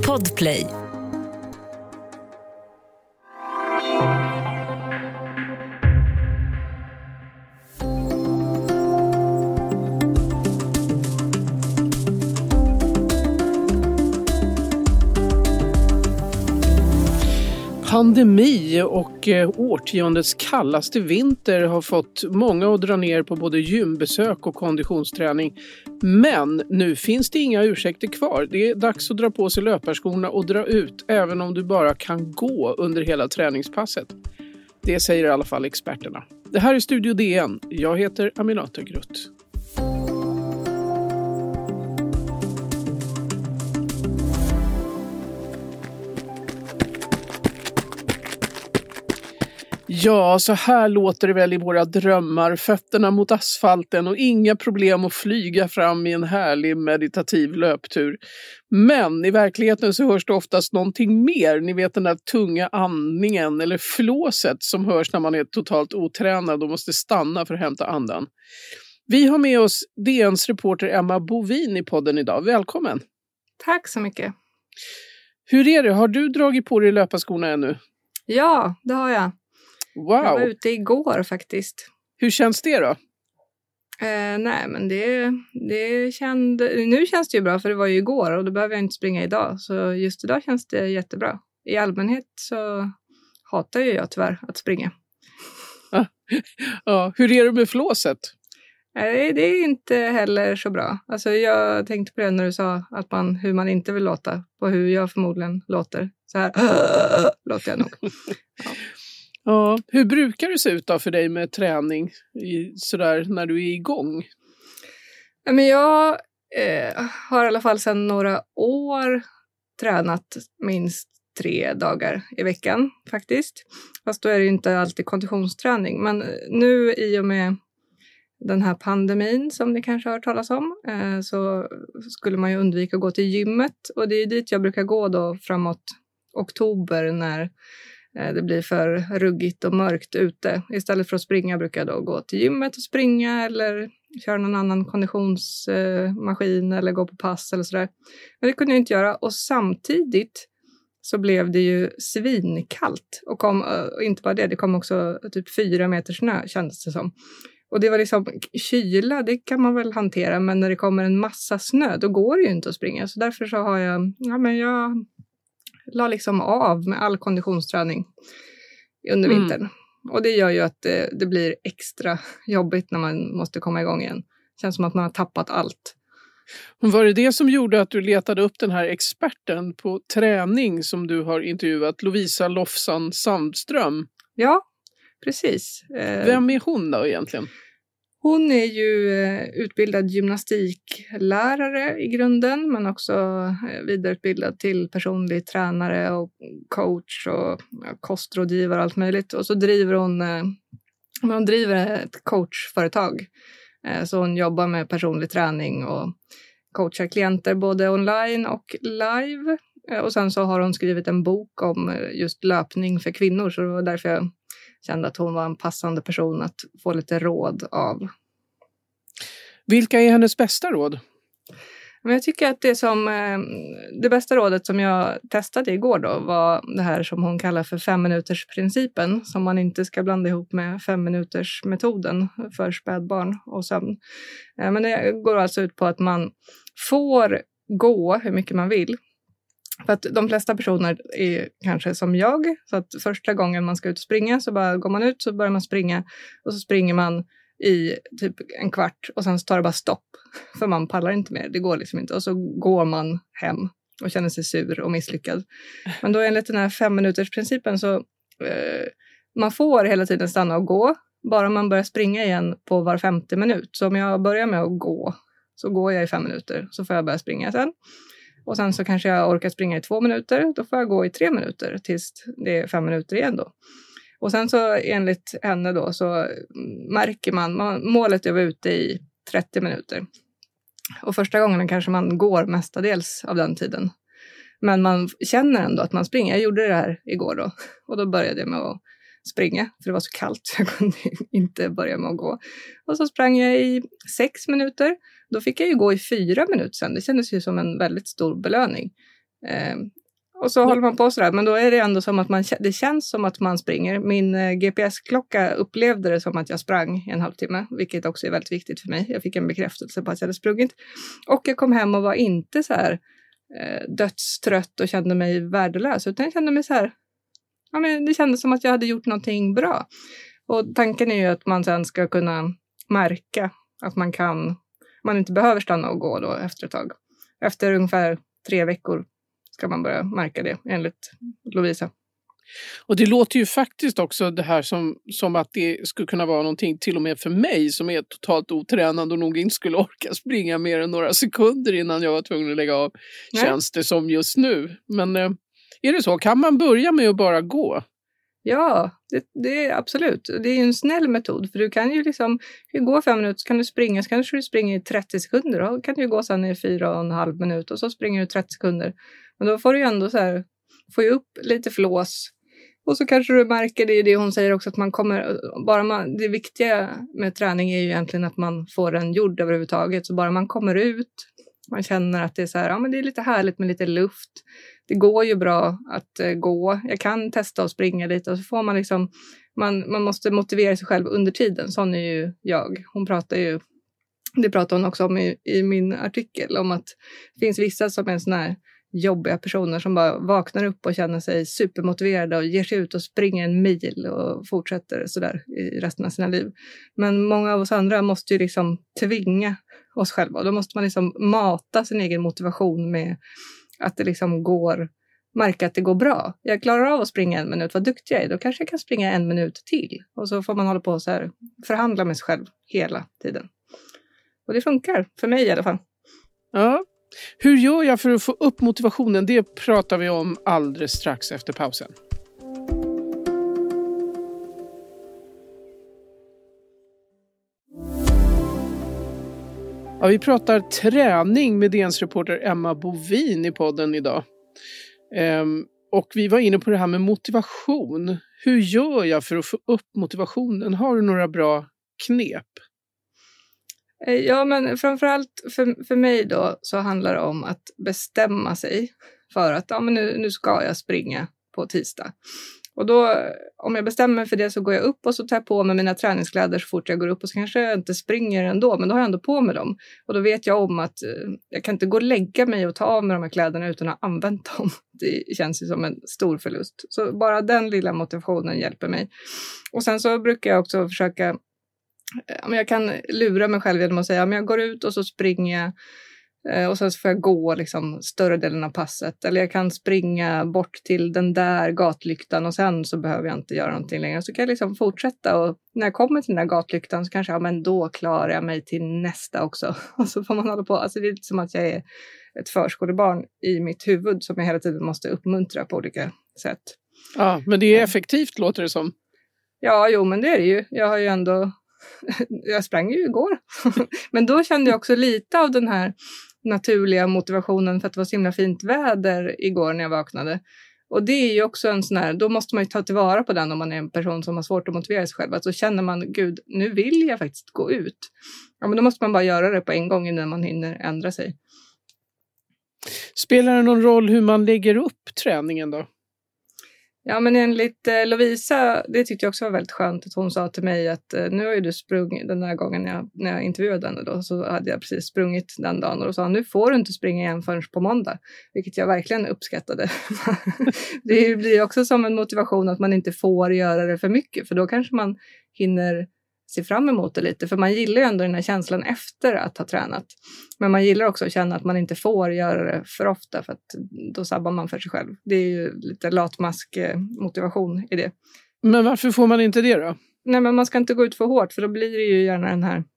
Podplay. Pandemi och årtiondets kallaste vinter har fått många att dra ner på både gymbesök och konditionsträning. Men nu finns det inga ursäkter kvar. Det är dags att dra på sig löparskorna och dra ut, även om du bara kan gå under hela träningspasset. Det säger i alla fall experterna. Det här är Studio DN. Jag heter Aminata Grutt. Ja, så här låter det väl i våra drömmar, fötterna mot asfalten och inga problem att flyga fram i en härlig meditativ löptur. Men i verkligheten så hörs det oftast någonting mer, ni vet den där tunga andningen eller flåset som hörs när man är totalt otränad och måste stanna för att hämta andan. Vi har med oss DNs reporter Emma Bovin i podden idag, välkommen! Tack så mycket! Hur är det, har du dragit på dig löparskorna ännu? Ja, det har jag. Wow. Jag var ute igår faktiskt. Hur känns det då? Nej, men nu känns det ju bra för det var ju igår och då behöver jag inte springa idag. Så just idag känns det jättebra. I allmänhet så hatar ju jag tyvärr att springa. Ja, hur är det med flåset? Det är inte heller så bra. Alltså jag tänkte på det när du sa att hur man inte vill låta. På hur jag förmodligen låter. Så här låter jag nog. Ja. Ja, hur brukar det se ut då för dig med träning sådär när du är igång? Men jag har i alla fall sedan några år tränat minst 3 dagar i veckan faktiskt. Fast då är det ju inte alltid konditionsträning. Men nu i och med den här pandemin som ni kanske har hört talas om så skulle man ju undvika att gå till gymmet. Och det är dit jag brukar gå då framåt oktober när det blir för ruggigt och mörkt ute. Istället för att springa brukar jag då gå till gymmet och springa eller köra någon annan konditionsmaskin eller gå på pass eller sådär. Men det kunde jag inte göra och samtidigt så blev det ju svinkallt och inte bara det kom också typ 4 meter snö kändes det som. Och det var liksom kyla, det kan man väl hantera, men när det kommer en massa snö då går det ju inte att springa. Så därför så har jag la liksom av med all konditionsträning under vintern. Och det gör ju att det blir extra jobbigt när man måste komma igång igen. Känns som att man har tappat allt. Var det som gjorde att du letade upp den här experten på träning som du har intervjuat, Lovisa Lofsan Sandström? Ja, precis. Vem är hon då egentligen? Hon är ju utbildad gymnastiklärare i grunden men också vidareutbildad till personlig tränare och coach och kostrådgivare och allt möjligt. Och så driver hon driver ett coachföretag. Så hon jobbar med personlig träning och coachar klienter både online och live. Och sen så har hon skrivit en bok om just löpning för kvinnor så det var därför jag kände att hon var en passande person att få lite råd av. Vilka är hennes bästa råd? Men jag tycker att det bästa rådet som jag testade igår då var det här som hon kallar för 5-minutersprincipen. Som man inte ska blanda ihop med 5-minutersmetoden för spädbarn och sömn. Men det går alltså ut på att man får gå hur mycket man vill. För att de flesta personer är kanske som jag. Så att första gången man ska ut och springa så bara går man ut så börjar man springa. Och så springer man i typ en kvart och sen så tar det bara stopp. För man pallar inte mer, det går liksom inte. Och så går man hem och känner sig sur och misslyckad. Men då enligt den här 5-minutersprincipen så man får hela tiden stanna och gå. Bara man börjar springa igen på var 50 minut. Så om jag börjar med att gå så går jag i 5 minuter. Så får jag börja springa sen. Och sen så kanske jag orkar springa i 2 minuter. Då får jag gå i 3 minuter tills det är 5 minuter igen då. Och sen så enligt henne då så märker man målet är att vara ute i 30 minuter. Och första gången kanske man går mestadels av den tiden. Men man känner ändå att man springer. Jag gjorde det här igår då. Och då började jag med att springa. För det var så kallt så jag kunde inte börja med att gå. Och så sprang jag i 6 minuter. Då fick jag ju gå i 4 minuter sen. Det kändes ju som en väldigt stor belöning. Och så håller man på sådär, men då är det ändå som att det känns som att man springer. Min GPS-klocka upplevde det som att jag sprang i en halvtimme, vilket också är väldigt viktigt för mig. Jag fick en bekräftelse på att jag hade sprungit. Och jag kom hem och var inte så här dödstrött och kände mig värdelös, utan jag kände mig så här, ja, men det kändes som att jag hade gjort någonting bra. Och tanken är ju att man sen ska kunna märka att man inte behöver stanna och gå då efter ett tag. Efter ungefär 3 veckor ska man börja märka det, enligt Lovisa. Och det låter ju faktiskt också det här som att det skulle kunna vara någonting till och med för mig som är totalt otränad och nog inte skulle orka springa mer än några sekunder innan jag var tvungen att lägga av. Nej. Känns det som just nu. Men är det så? Kan man börja med att bara gå? Ja, det är absolut. Det är en snäll metod, för du kan ju liksom gå 5 minuter, så kan du springa, så kanske du springer i 30 sekunder, och kan du gå sen i 4,5 minuter och så springer du 30 sekunder. Men då får du ju ändå så här, får ju upp lite flås, och så kanske du märker, det är det hon säger också, att man kommer, det viktiga med träning är ju egentligen att man får den gjord överhuvudtaget, så bara man kommer ut, man känner att det är så här, ja men det är lite härligt med lite luft. Det går ju bra att gå. Jag kan testa att springa lite, och så får man liksom, man måste motivera sig själv under tiden. Sån är ju jag. Det pratar hon också om i min artikel, om att det finns vissa som är såna här jobbiga personer som bara vaknar upp och känner sig supermotiverade och ger sig ut och springer 1 mil och fortsätter sådär i resten av sina liv. Men många av oss andra måste ju liksom tvinga oss själva. Då måste man liksom mata sin egen motivation med att det liksom märka att det går bra. Jag klarar av att springa 1 minut, vad duktig jag är. Då kanske jag kan springa 1 minut till. Och så får man hålla på så här, förhandla med sig själv hela tiden. Och det funkar, för mig i alla fall. Ja. Hur gör jag för att få upp motivationen? Det pratar vi om alldeles strax efter pausen. Ja, vi pratar träning med DNs reporter Emma Bovin i podden idag. Och vi var inne på det här med motivation. Hur gör jag för att få upp motivationen? Har du några bra knep? Ja, men framförallt för mig då så handlar det om att bestämma sig för att ja, men nu ska jag springa på tisdag. Och då, om jag bestämmer för det, så går jag upp och så tar jag på mig mina träningskläder så fort jag går upp, och så kanske jag inte springer ändå, men då har jag ändå på mig dem. Och då vet jag om att jag kan inte gå och lägga mig och ta av mig de här kläderna utan att ha använt dem. Det känns ju som en stor förlust. Så bara den lilla motivationen hjälper mig. Och sen så brukar jag också försöka, jag kan lura mig själv genom att säga att jag går ut och så springer jag. Och sen så får jag gå liksom större delen av passet. Eller jag kan springa bort till den där gatlyktan och sen så behöver jag inte göra någonting längre. Så kan jag liksom fortsätta, och när jag kommer till den där gatlyktan så kanske, men då klarar jag mig till nästa också. Och så får man hålla på. Alltså det är lite som att jag är ett förskolebarn i mitt huvud som jag hela tiden måste uppmuntra på olika sätt. Ja, men det är effektivt, låter det som. Ja, jo, men det är det ju. Jag har ju ändå... Jag sprang ju igår. Men då kände jag också lite av den här naturliga motivationen för att det var så himla fint väder igår när jag vaknade. Och det är ju också en sån här, då måste man ju ta tillvara på den om man är en person som har svårt att motivera sig själv. Att så känner man, gud, nu vill jag faktiskt gå ut. Ja, men då måste man bara göra det på en gång innan man hinner ändra sig. Spelar det någon roll hur man lägger upp träningen då? Ja, men enligt Lovisa, det tyckte jag också var väldigt skönt att hon sa till mig att nu har ju du sprungit den här gången när jag intervjuade henne då, så hade jag precis sprungit den dagen, och då sa nu får du inte springa igen förrän på måndag, vilket jag verkligen uppskattade. Det blir också som en motivation att man inte får göra det för mycket, för då kanske man hinner se fram emot det lite, för man gillar ju ändå den här känslan efter att ha tränat. Men man gillar också att känna att man inte får göra det för ofta, för att då sabbar man för sig själv. Det är ju lite latmask motivation i det. Men varför får man inte det då? Nej, men man ska inte gå ut för hårt, för då blir det ju gärna den här...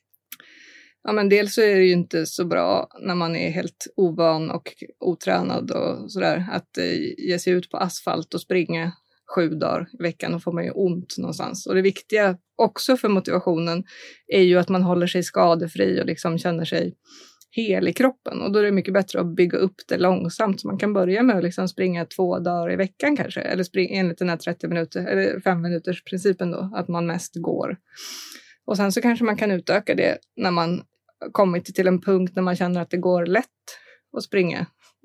Ja, men dels så är det ju inte så bra när man är helt ovan och otränad och sådär, att ge sig ut på asfalt och springa 7 dagar i veckan, och får man ju ont någonstans. Och det viktiga också för motivationen är ju att man håller sig skadefri och liksom känner sig hel i kroppen. Och då är det mycket bättre att bygga upp det långsamt. Så man kan börja med att liksom springa 2 dagar i veckan kanske. Eller springa enligt den här 30 minuter eller 5 minuters principen då. Att man mest går. Och sen så kanske man kan utöka det när man kommit till en punkt när man känner att det går lätt att springa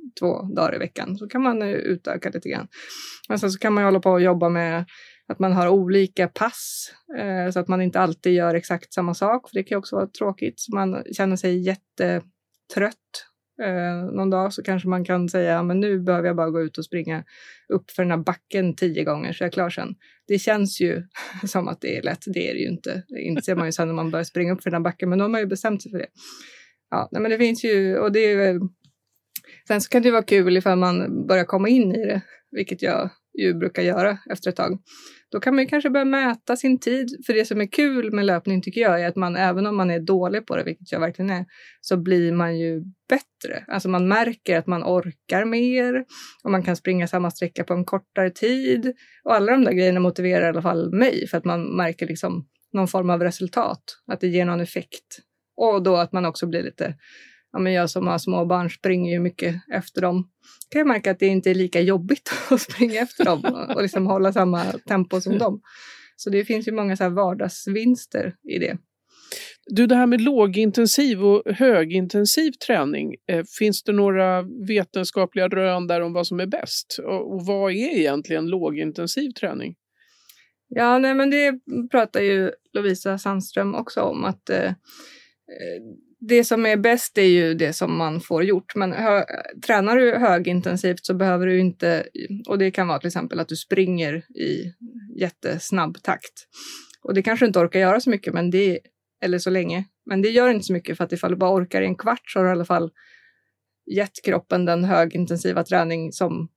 2 dagar i veckan. Så kan man utöka lite grann. Men sen så kan man hålla på och jobba med att man har olika pass. Så att man inte alltid gör exakt samma sak. För det kan också vara tråkigt. Så man känner sig jättetrött någon dag, så kanske man kan säga men nu behöver jag bara gå ut och springa upp för den här backen 10 gånger så jag är klar sen. Det känns ju som att det är lätt, det är det ju inte. Det inser man ju sen när man börjar springa upp för den här backen, men då har man ju bestämt sig för det. Ja, men det finns ju, och det är ju, sen så kan det vara kul ifall man börjar komma in i det, vilket jag ju brukar göra efter ett tag. Då kan man ju kanske börja mäta sin tid. För det som är kul med löpning tycker jag är att man, även om man är dålig på det, vilket jag verkligen är, så blir man ju bättre. Alltså man märker att man orkar mer och man kan springa samma sträcka på en kortare tid. Och alla de där grejerna motiverar i alla fall mig, för att man märker liksom någon form av resultat. Att det ger någon effekt. Och då att man också blir lite, ja men jag som har små barn springer ju mycket efter dem. Kan jag märka att det inte är lika jobbigt att springa efter dem och liksom hålla samma tempo som dem. Så det finns ju många så här vardagsvinster i det. Du, det här med lågintensiv och högintensiv träning, finns det några vetenskapliga rön där om vad som är bäst? Och vad är egentligen lågintensiv träning? Ja, nej, men det pratar ju Lovisa Sandström också om, att det som är bäst är ju det som man får gjort. Men tränar du högintensivt så behöver du inte, och det kan vara till exempel att du springer i jättesnabb takt. Och det kanske du inte orkar göra så mycket, men det, eller så länge. Men det gör inte så mycket, för att ifall du bara orkar i en kvart så har du i alla fall gett kroppen den högintensiva träning som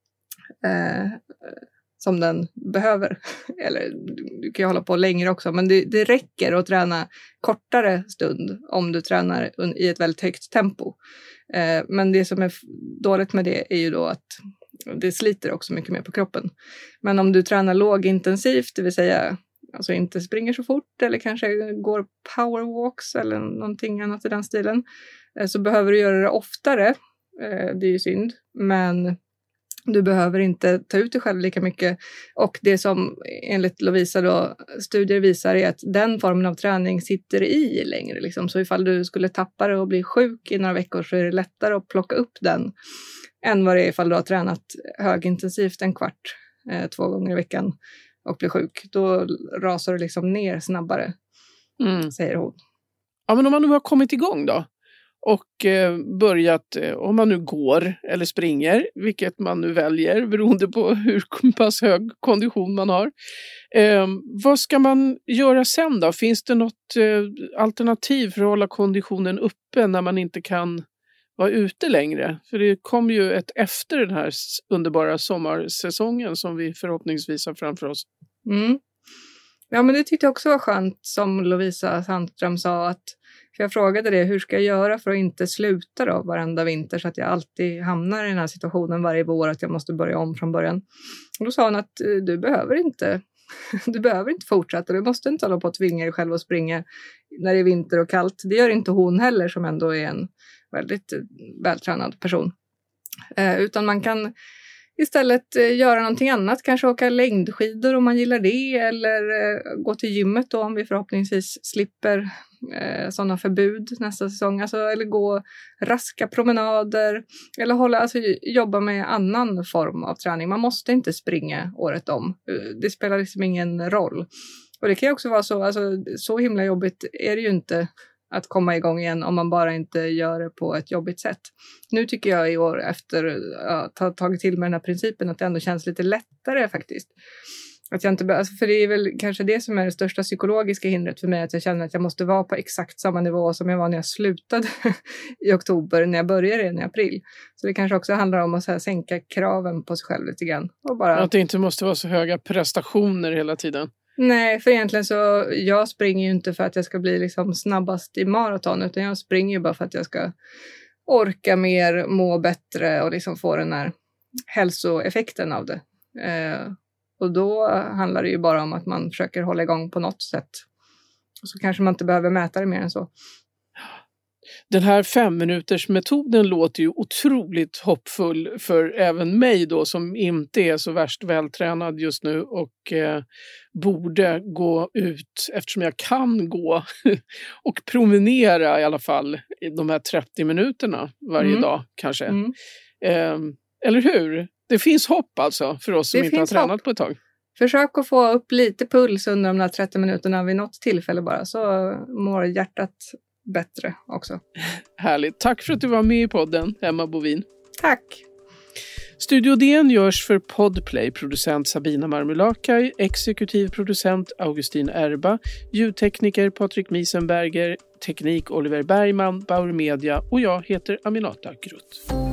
den behöver. Eller du kan ju hålla på längre också, men det räcker att träna kortare stund om du tränar i ett väldigt högt tempo. Men det som är dåligt med det är ju då att det sliter också mycket mer på kroppen. Men om du tränar lågintensivt, det vill säga alltså inte springer så fort eller kanske går powerwalks eller någonting annat i den stilen, så behöver du göra det oftare. Det är ju synd, men du behöver inte ta ut dig själv lika mycket. Och det som enligt Lovisa då studier visar är att den formen av träning sitter i längre. Liksom. Så ifall du skulle tappa det och bli sjuk i några veckor så är det lättare att plocka upp den än vad det är ifall du har tränat högintensivt en kvart 2 gånger i veckan och blir sjuk. Då rasar du liksom ner snabbare, säger hon. Ja, men om man nu har kommit igång då och börjat, om man nu går eller springer, vilket man nu väljer beroende på hur pass hög kondition man har. Vad ska man göra sen då? Finns det något alternativ för att hålla konditionen uppe när man inte kan vara ute längre? För det kommer ju ett efter den här underbara sommarsäsongen som vi förhoppningsvis har framför oss. Mm. Ja, men det tyckte jag också var skönt som Lovisa Sandström sa, att för jag frågade det, hur ska jag göra för att inte sluta då varenda vinter så att jag alltid hamnar i den här situationen varje vår att jag måste börja om från början. Och då sa hon att du behöver inte fortsätta, du måste inte hålla på att tvinga dig själv att springa när det är vinter och kallt. Det gör inte hon heller, som ändå är en väldigt vältränad person. Utan man kan istället göra någonting annat, kanske åka längdskidor om man gillar det, eller gå till gymmet då om vi förhoppningsvis slipper sådana förbud nästa säsong. Alltså, eller gå raska promenader, eller jobba med annan form av träning. Man måste inte springa året om. Det spelar liksom ingen roll. Och det kan ju också vara så, alltså, så himla jobbigt är det ju inte att komma igång igen om man bara inte gör det på ett jobbigt sätt. Nu tycker jag i år efter att ha tagit till med den här principen att det ändå känns lite lättare faktiskt. Att jag inte, för det är väl kanske det som är det största psykologiska hindret för mig, att jag känner att jag måste vara på exakt samma nivå som jag var när jag slutade i oktober, när jag började i april. Så det kanske också handlar om att så här, sänka kraven på sig själv lite grann. Och bara... Att det inte måste vara så höga prestationer hela tiden. Nej, för egentligen så, jag springer ju inte för att jag ska bli liksom snabbast i maraton, utan jag springer ju bara för att jag ska orka mer, må bättre och liksom få den här hälsoeffekten av det. Och då handlar det ju bara om att man försöker hålla igång på något sätt. Och så kanske man inte behöver mäta det mer än så. Den här 5-minuters-metoden låter ju otroligt hoppfull för även mig då, som inte är så värst vältränad just nu och borde gå ut, eftersom jag kan gå och promenera i alla fall i de här 30 minuterna varje dag kanske. Eller hur? Det finns hopp alltså för oss som Det inte har finns tränat hopp. på ett tag. Försök att få upp lite puls under de där 30 minuterna vid något tillfälle bara, så mår hjärtat bättre också. Härligt. Tack för att du var med i podden, Emma Bovin. Tack! Studio DN görs för Podplay, producent Sabina Marmulakai, exekutiv producent Augustin Erba, ljudtekniker Patrik Miesenberger, teknik Oliver Bergman, Bauer Media och jag heter Aminata Grutt.